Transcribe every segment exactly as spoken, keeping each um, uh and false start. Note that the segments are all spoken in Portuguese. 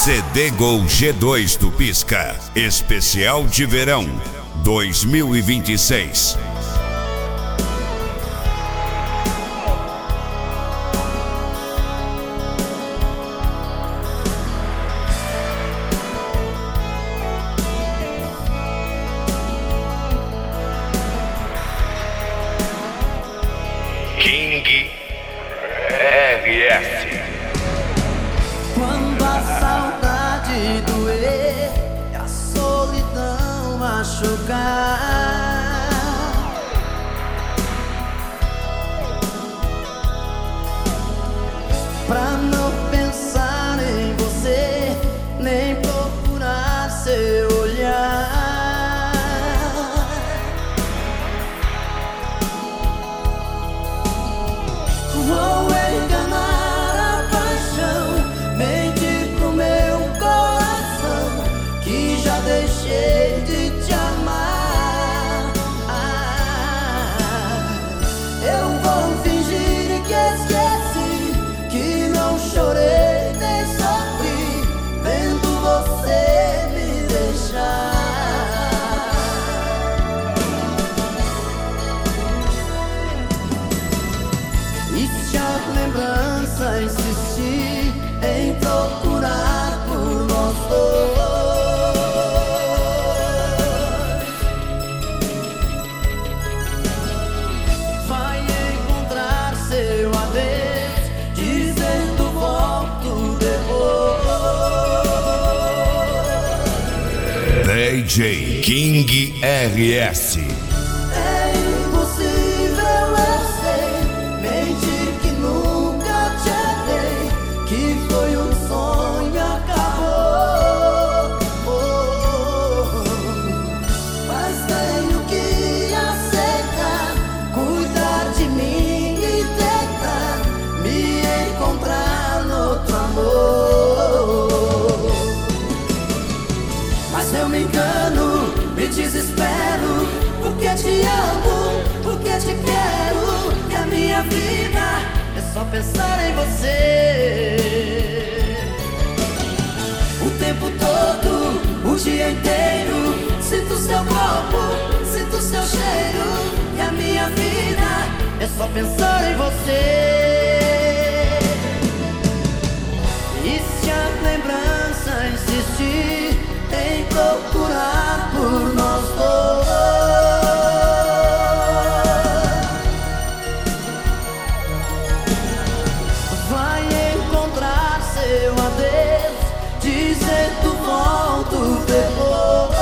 C D Gol G dois do Pisca, especial de verão dois mil e vinte e seis. King R S. Quando a saudade doer e a solidão machucar, pra não pensar em você, nem procurar seu olhar, vou enganar a paixão, mentir pro meu coração, que já deixei de te amar. Ah, eu vou fingir que esqueci, que não chorei nem sofri, vendo você me deixar. E se a lembrança insistir em procurar por nós dois, vai encontrar seu adeus, dizendo volto depois. D J King R S. É impossível, eu sei, mentir que nunca te amei, que foi um sonho e acabou. Oh, mas tenho que aceitar, cuidar de mim e tentar me encontrar no outro amor. Mas eu me engano, me desespero, porque te amo, porque te quero, e a minha vida é só pensar em você. O tempo todo, o dia inteiro, sinto seu corpo, sinto seu cheiro, e a minha vida é só pensar em você. E se a lembrança insistir em procurar por nós dois, vai encontrar seu adeus, dizendo volto depois.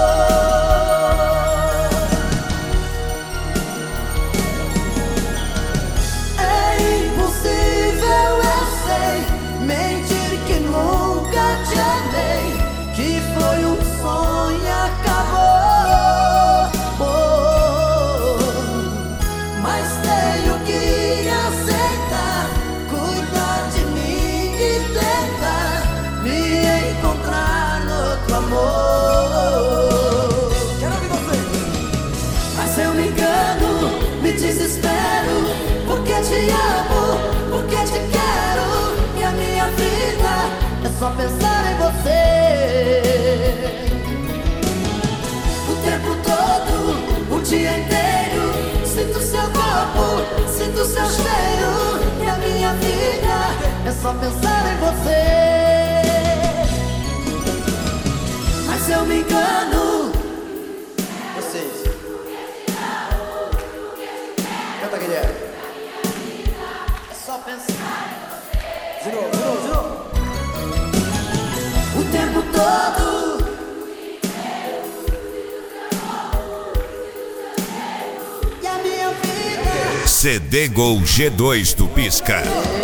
É impossível, eu sei, mentir que nunca te amei, que foi um sonho e acabou. Oh, mas tenho que aceitar, cuidar de mim e tentar me encontrar no outro amor. Quero ouvir você. Mas eu me engano, me desespero, porque te amo, porque te quero, e a minha vida é só pensar em você. O tempo todo, o dia inteiro, sinto seu corpo, sinto seu cheiro, e a minha vida é só pensar em você. Mas eu me engano. Vocês canta, Guilherme. É só pensar. De novo, de novo, de novo. O tempo todo, e a minha vida. C D Gol G dois do Pisca.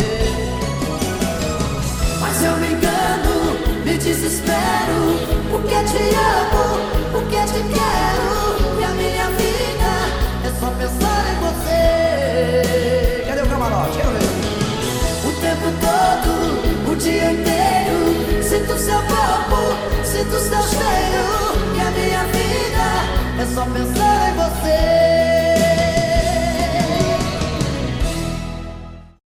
Mas eu me engano, me desespero, porque te amo, porque te quero, e a minha vida é só pensar em você. Cadê o camarote? Quero ver. O tempo todo, o dia inteiro, sinto seu corpo, sinto seu cheiro, e a minha vida é só pensar